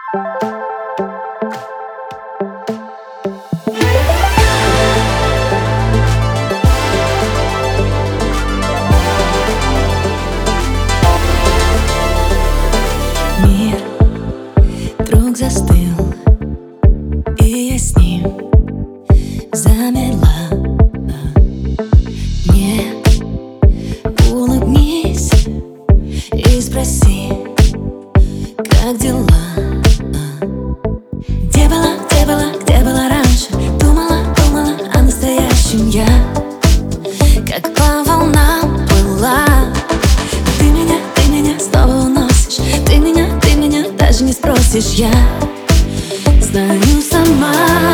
Мир вдруг застыл, и я с ним замерла. Мне улыбнись и спроси, как дела? Где была раньше? Думала о настоящем я, как по волнам плыла. Ты меня снова уносишь, ты меня даже не спросишь. Я знаю сама.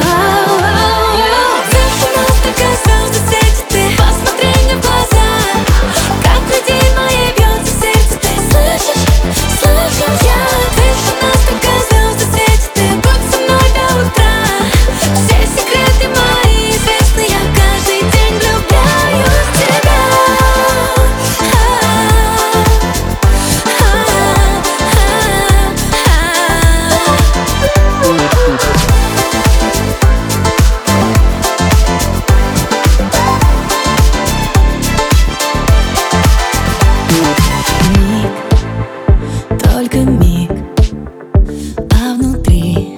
Только миг, а внутри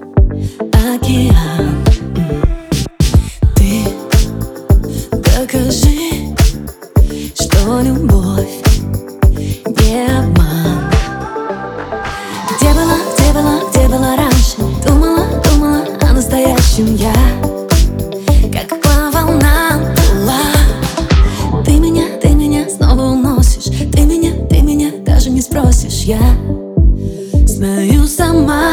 океан. Ты докажи, что любовь не обман. Где была раньше? Думала о настоящем я, как по волнам плыла. Ты меня снова уносишь, ты меня даже не спросишь. Я знаю сама.